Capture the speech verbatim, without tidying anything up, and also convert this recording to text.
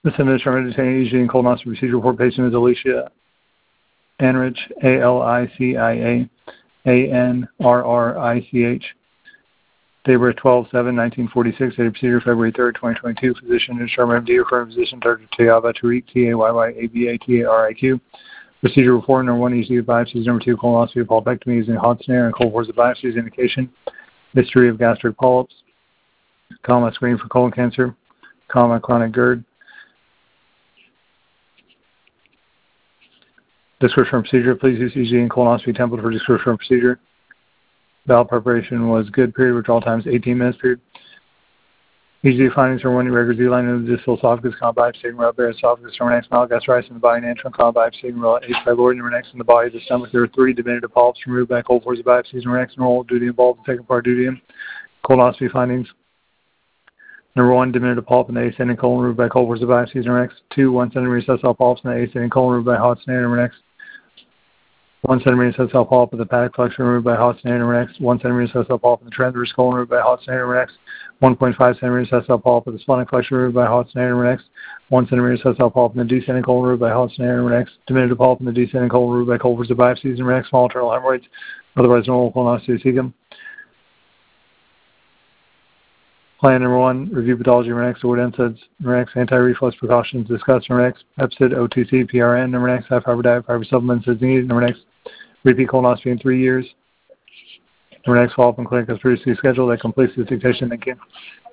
The Senate determined to take E G and colonoscopy procedure report. Patient is Alicia Anrich, A L I C I A A N R R I C H. Date of birth twelve seven nineteen forty-six. Date of procedure February third, twenty twenty-two. Physician and Sherman M D. Referring physician Doctor Tayaba Tariq, T A Y Y A B A T A R I Q. Procedure report number one, E G biopsies. Number two, colonoscopy apolpectomy using hot snare and cold force of biopsies. Indication, history of gastric polyps, comma, screening for colon cancer, comma, chronic GERD. Description of procedure. Please use E G and colonoscopy template for description of procedure. Bowel preparation was good. Period. Withdrawal time is eighteen minutes. Period. E G findings are one irregular D-line in the distal esophagus, comma, biopsying route bare esophagus, next mild gastritis in the body, and comma, biopsying route H. pylori, next in the body, the stomach. There are three diminutive polyps removed by cold force of biopsies, next normal duty involved, the second part duty. Colonoscopy findings. Number one, diminutive polyp in the ascending colon removed by cold force of biopsies, next. Two, one centimeter sessile polyps in the ascending colon removed by hot snare, next. One centimeter sessile polyp in the hepatic flexure removed by hot snare, next. One centimeter sessile polyp in the transverse colon removed by hot snare, next. one point five centimeter sessile polyp in the splenic flexure removed by hot snare, next. one centimeter sessile polyp in the descending colon removed by hot snare, next. Diminutive polyp in the descending colon removed by cold force of biopsies, next. Small internal hemorrhoids, otherwise normal colonoscopy cecum. Plan number one, review pathology, next. Word N SAIDs, next. Anti-reflux precautions discussed, next. Pepsid, O T C, P R N, number next. High fiber diet, fiber supplements as needed, number next. Repeat colonoscopy in three years. Number next, follow-up in clinic as previously scheduled. That completes the dictation. Thank you.